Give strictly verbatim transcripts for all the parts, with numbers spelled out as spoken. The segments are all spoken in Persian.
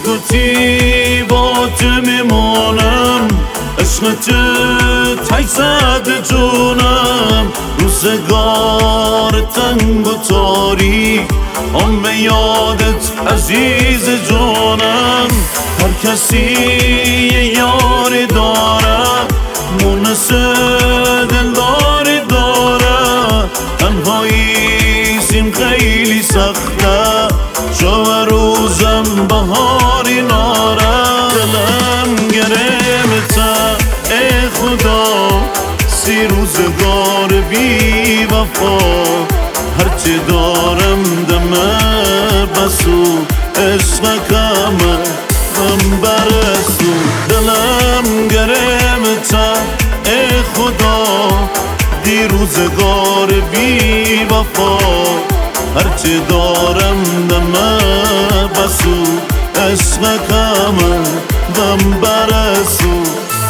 گوتی با تو میمونم، عشق تو تای زده جونم. روزگار تنگ و تاریک آن به یادت عزیز جانم. هر کسی یه یاری داره، مونس دلداری داره. تنهایی سیم خیلی سخته، شو روزم بهاری ناره. دلم گرمته ای خدا، سی روزگار بی وفا. هرچی دارم دمه بسو، عشق کمه غم برسو. دلم گرمته ای خدا، دی روزگار بی وفا. هرچی دارم دمه بسو، عشق کمه غم برسو.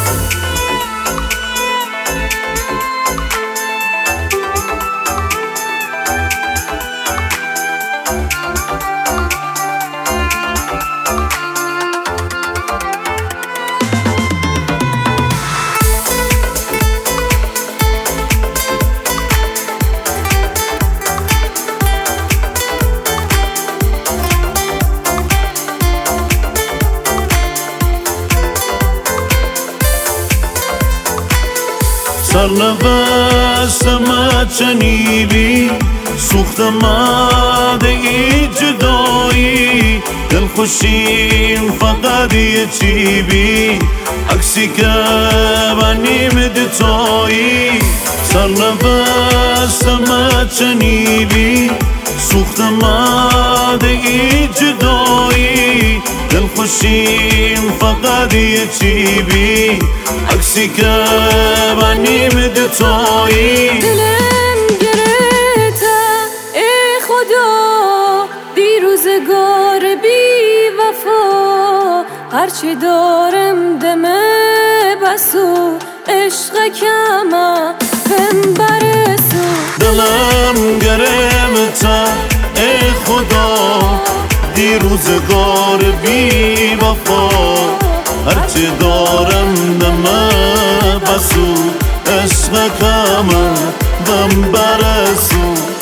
سرنوشتم چنیلی، سوختم ای جدایی. دل خوشیم فقط یه چی بی، عکسی که بنیم دتایی. سرنوشتم چنیلی، سوختم ای جدایی. دل خوشیم فقط یه چی بی، عکسی که بنیم دتایی. دلم گرفته ای خدا، دی روزگار بی وفا. هرچی دارم دمه بسو، عشق کمه بهم برسو. دلم گرمته ای خدا، دی روزگار بی وفا. هرچی دارم دمه بسو، عشق کمه غم برسو.